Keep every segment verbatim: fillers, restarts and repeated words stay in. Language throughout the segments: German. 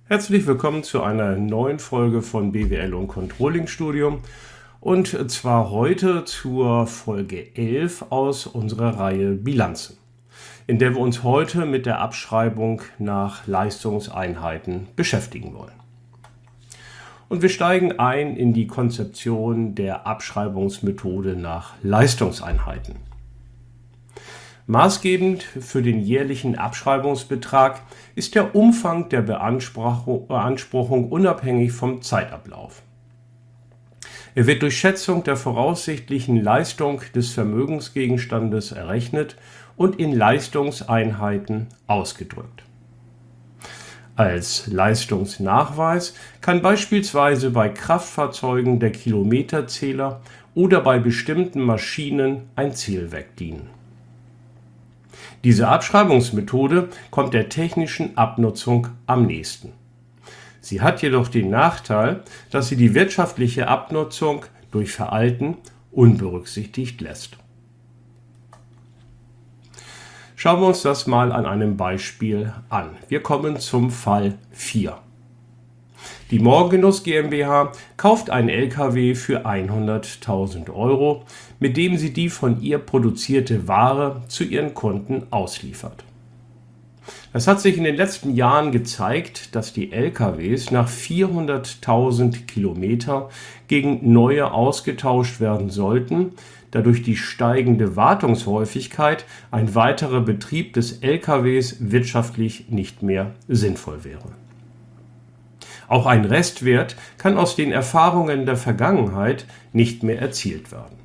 Herzlich willkommen zu einer neuen Folge von B W L und Controlling Studium und zwar heute zur Folge elf aus unserer Reihe Bilanzen, in der wir uns heute mit der Abschreibung nach Leistungseinheiten beschäftigen wollen. Und wir steigen ein in die Konzeption der Abschreibungsmethode nach Leistungseinheiten. Maßgebend für den jährlichen Abschreibungsbetrag ist der Umfang der Beanspruchung unabhängig vom Zeitablauf. Er wird durch Schätzung der voraussichtlichen Leistung des Vermögensgegenstandes errechnet und in Leistungseinheiten ausgedrückt. Als Leistungsnachweis kann beispielsweise bei Kraftfahrzeugen der Kilometerzähler oder bei bestimmten Maschinen ein Zählwerk dienen. Diese Abschreibungsmethode kommt der technischen Abnutzung am nächsten. Sie hat jedoch den Nachteil, dass sie die wirtschaftliche Abnutzung durch Veralten unberücksichtigt lässt. Schauen wir uns das mal an einem Beispiel an. Wir kommen zum Fall vier. Die Morgengenuss GmbH kauft einen L K W für hunderttausend Euro, mit dem sie die von ihr produzierte Ware zu ihren Kunden ausliefert. Es hat sich in den letzten Jahren gezeigt, dass die L K Ws nach vierhunderttausend Kilometer gegen neue ausgetauscht werden sollten, da durch die steigende Wartungshäufigkeit ein weiterer Betrieb des L K Ws wirtschaftlich nicht mehr sinnvoll wäre. Auch ein Restwert kann aus den Erfahrungen der Vergangenheit nicht mehr erzielt werden.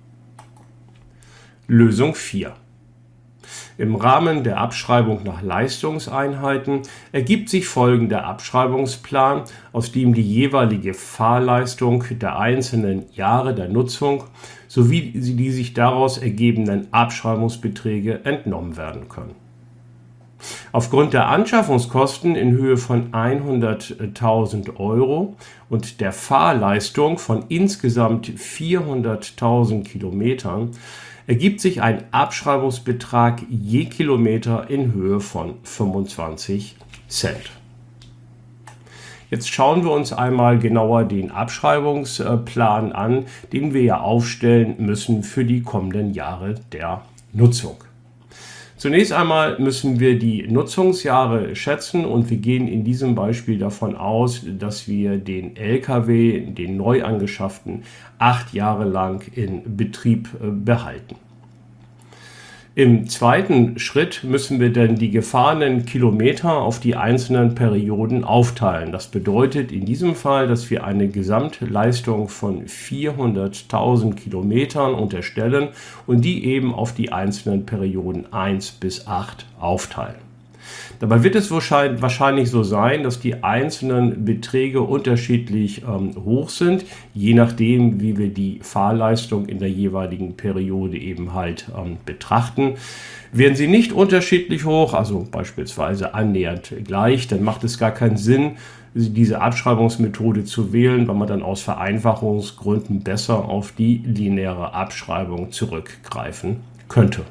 Lösung vier. Im Rahmen der Abschreibung nach Leistungseinheiten ergibt sich folgender Abschreibungsplan, aus dem die jeweilige Fahrleistung der einzelnen Jahre der Nutzung sowie die sich daraus ergebenden Abschreibungsbeträge entnommen werden können. Aufgrund der Anschaffungskosten in Höhe von hunderttausend Euro und der Fahrleistung von insgesamt vierhunderttausend Kilometern ergibt sich ein Abschreibungsbetrag je Kilometer in Höhe von fünfundzwanzig Cent. Jetzt schauen wir uns einmal genauer den Abschreibungsplan an, den wir ja aufstellen müssen für die kommenden Jahre der Nutzung. Zunächst einmal müssen wir die Nutzungsjahre schätzen und wir gehen in diesem Beispiel davon aus, dass wir den L K W, den neu angeschafften, acht Jahre lang in Betrieb behalten. Im zweiten Schritt müssen wir dann die gefahrenen Kilometer auf die einzelnen Perioden aufteilen. Das bedeutet in diesem Fall, dass wir eine Gesamtleistung von vierhunderttausend Kilometern unterstellen und die eben auf die einzelnen Perioden eins bis acht aufteilen. Dabei wird es wahrscheinlich so sein, dass die einzelnen Beträge unterschiedlich ähm, hoch sind, je nachdem, wie wir die Fahrleistung in der jeweiligen Periode eben halt ähm, betrachten. Wären sie nicht unterschiedlich hoch, also beispielsweise annähernd gleich, dann macht es gar keinen Sinn, diese Abschreibungsmethode zu wählen, weil man dann aus Vereinfachungsgründen besser auf die lineare Abschreibung zurückgreifen könnte.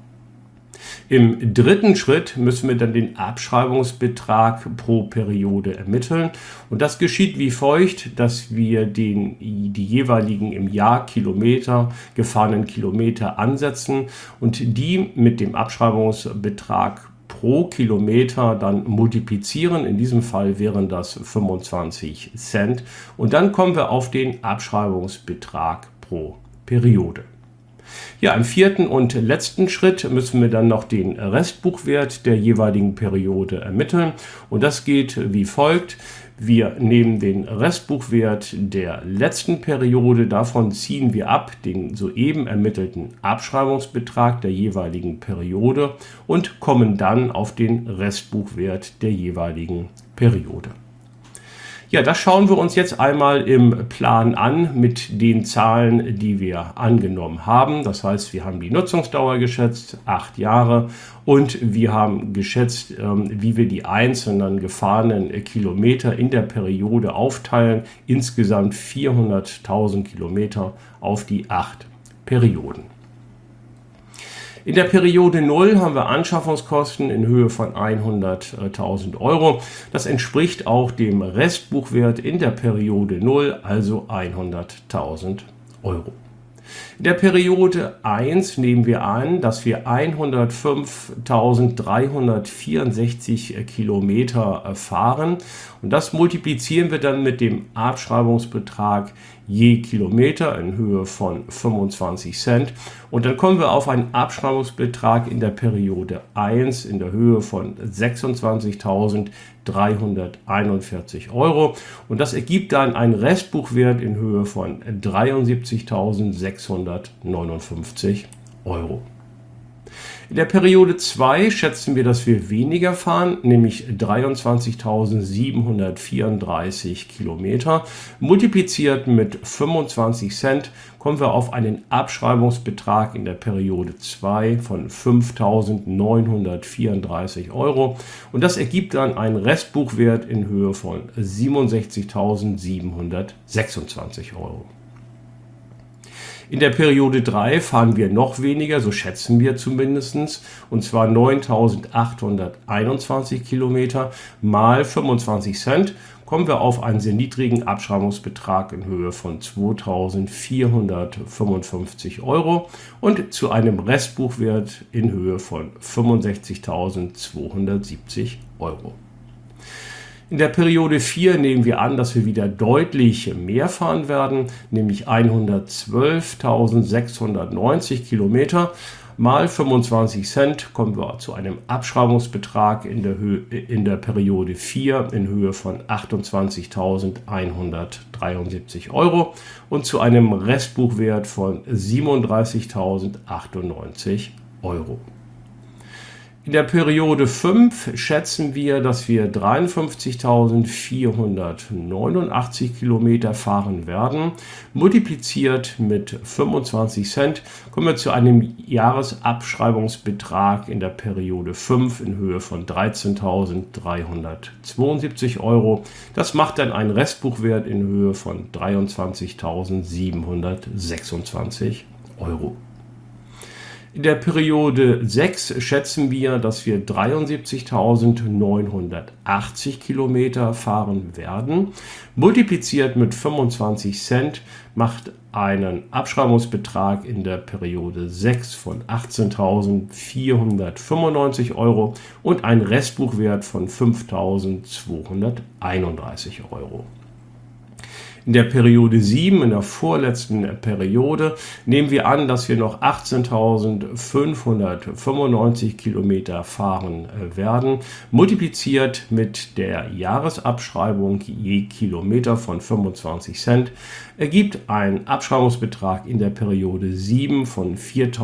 Im dritten Schritt müssen wir dann den Abschreibungsbetrag pro Periode ermitteln und das geschieht wie folgt, dass wir den, die jeweiligen im Jahr Kilometer, gefahrenen Kilometer ansetzen und die mit dem Abschreibungsbetrag pro Kilometer dann multiplizieren. In diesem Fall wären das fünfundzwanzig Cent und dann kommen wir auf den Abschreibungsbetrag pro Periode. Ja, im vierten und letzten Schritt müssen wir dann noch den Restbuchwert der jeweiligen Periode ermitteln und das geht wie folgt. Wir nehmen den Restbuchwert der letzten Periode, davon ziehen wir ab den soeben ermittelten Abschreibungsbetrag der jeweiligen Periode und kommen dann auf den Restbuchwert der jeweiligen Periode. Ja, das schauen wir uns jetzt einmal im Plan an mit den Zahlen, die wir angenommen haben. Das heißt, wir haben die Nutzungsdauer geschätzt, acht Jahre, und wir haben geschätzt, wie wir die einzelnen gefahrenen Kilometer in der Periode aufteilen. Insgesamt vierhunderttausend Kilometer auf die acht Perioden. In der Periode null haben wir Anschaffungskosten in Höhe von hunderttausend Euro. Das entspricht auch dem Restbuchwert in der Periode null, also hunderttausend Euro. In der Periode eins nehmen wir an, dass wir hundertfünftausenddreihundertvierundsechzig Kilometer fahren und das multiplizieren wir dann mit dem Abschreibungsbetrag je Kilometer in Höhe von fünfundzwanzig Cent und dann kommen wir auf einen Abschreibungsbetrag in der Periode eins in der Höhe von sechsundzwanzigtausenddreihunderteinundvierzig Euro und das ergibt dann einen Restbuchwert in Höhe von dreiundsiebzigtausendsechshundertneunundfünfzig Euro. In der Periode zwei schätzen wir, dass wir weniger fahren, nämlich dreiundzwanzigtausendsiebenhundertvierunddreißig Kilometer. Multipliziert mit fünfundzwanzig Cent kommen wir auf einen Abschreibungsbetrag in der Periode zwei von fünftausendneunhundertvierunddreißig Euro und das ergibt dann einen Restbuchwert in Höhe von siebenundsechzigtausendsiebenhundertsechsundzwanzig Euro. In der Periode drei fahren wir noch weniger, so schätzen wir zumindest, und zwar neuntausendachthunderteinundzwanzig Kilometer mal fünfundzwanzig Cent, kommen wir auf einen sehr niedrigen Abschreibungsbetrag in Höhe von zweitausendvierhundertfünfundfünfzig Euro und zu einem Restbuchwert in Höhe von fünfundsechzigtausendzweihundertsiebzig Euro. In der Periode vier nehmen wir an, dass wir wieder deutlich mehr fahren werden, nämlich hundertzwölftausendsechshundertneunzig Kilometer. Mal fünfundzwanzig Cent kommen wir zu einem Abschreibungsbetrag in der, Höhe, in der Periode vier in Höhe von achtundzwanzigtausendeinhundertdreiundsiebzig Euro und zu einem Restbuchwert von siebenunddreißigtausendachtundneunzig Euro. In der Periode fünf schätzen wir, dass wir dreiundfünfzigtausendvierhundertneunundachtzig Kilometer fahren werden. Multipliziert mit fünfundzwanzig Cent kommen wir zu einem Jahresabschreibungsbetrag in der Periode fünf in Höhe von dreizehntausenddreihundertzweiundsiebzig Euro. Das macht dann einen Restbuchwert in Höhe von dreiundzwanzigtausendsiebenhundertsechsundzwanzig Euro. In der Periode sechs schätzen wir, dass wir dreiundsiebzigtausendneunhundertachtzig Kilometer fahren werden. Multipliziert mit fünfundzwanzig Cent macht einen Abschreibungsbetrag in der Periode sechs von achtzehntausendsvierhundertfünfundneunzig Euro und einen Restbuchwert von fünftausendzweihunderteinunddreißig Euro. In der Periode sieben, in der vorletzten Periode, nehmen wir an, dass wir noch achtzehntausendfünfhundertfünfundneunzig Kilometer fahren werden, multipliziert mit der Jahresabschreibung je Kilometer von fünfundzwanzig Cent, ergibt einen Abschreibungsbetrag in der Periode sieben von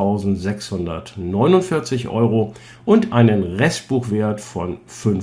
viertausendsechshundertneunundvierzig Euro und einen Restbuchwert von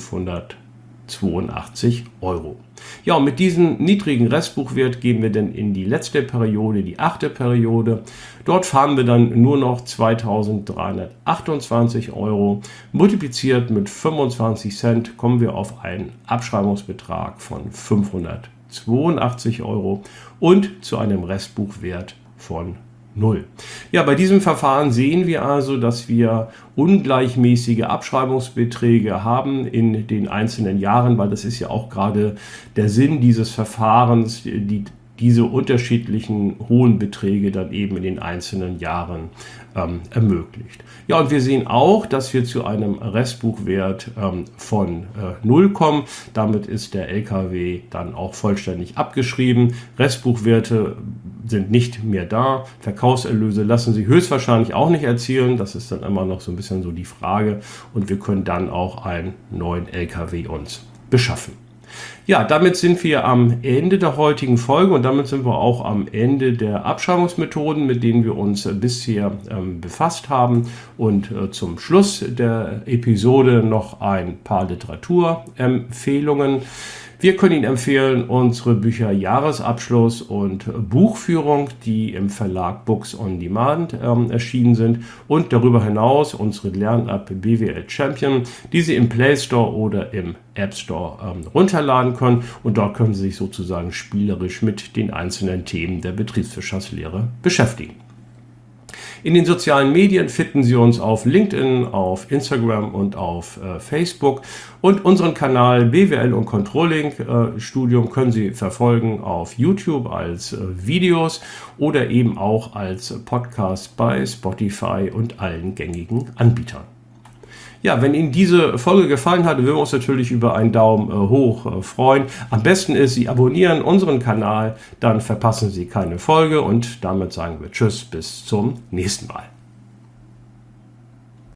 fünfhundertzweiundachtzig Euro. Ja, und mit diesem niedrigen Restbuchwert gehen wir dann in die letzte Periode, die achte Periode. Dort fahren wir dann nur noch zweitausenddreihundertachtundzwanzig Euro. Multipliziert mit fünfundzwanzig Cent kommen wir auf einen Abschreibungsbetrag von fünfhundertzweiundachtzig Euro und zu einem Restbuchwert von null. Ja, bei diesem Verfahren sehen wir also, dass wir ungleichmäßige Abschreibungsbeträge haben in den einzelnen Jahren, weil das ist ja auch gerade der Sinn dieses Verfahrens, die diese unterschiedlichen hohen Beträge dann eben in den einzelnen Jahren ähm, ermöglicht. Ja, und wir sehen auch, dass wir zu einem Restbuchwert ähm, von äh, null kommen. Damit ist der L K W dann auch vollständig abgeschrieben. Restbuchwerte sind nicht mehr da. Verkaufserlöse lassen sich höchstwahrscheinlich auch nicht erzielen. Das ist dann immer noch so ein bisschen so die Frage. Und wir können dann auch einen neuen L K W uns beschaffen. Ja, damit sind wir am Ende der heutigen Folge und damit sind wir auch am Ende der Abschreibungsmethoden, mit denen wir uns bisher ähm, befasst haben. Und äh, zum Schluss der Episode noch ein paar Literaturempfehlungen. Wir können Ihnen empfehlen unsere Bücher Jahresabschluss und Buchführung, die im Verlag Books on Demand ähm, erschienen sind, und darüber hinaus unsere Lern-App B W L Champion, die Sie im Play Store oder im App Store ähm, runterladen können, und dort können Sie sich sozusagen spielerisch mit den einzelnen Themen der Betriebswirtschaftslehre beschäftigen. In den sozialen Medien finden Sie uns auf LinkedIn, auf Instagram und auf äh, Facebook. Und unseren Kanal B W L und Controlling äh, Studium können Sie verfolgen auf YouTube als äh, Videos oder eben auch als Podcast bei Spotify und allen gängigen Anbietern. Ja, wenn Ihnen diese Folge gefallen hat, würden wir uns natürlich über einen Daumen äh, hoch äh, freuen. Am besten ist, Sie abonnieren unseren Kanal, dann verpassen Sie keine Folge und damit sagen wir Tschüss, bis zum nächsten Mal.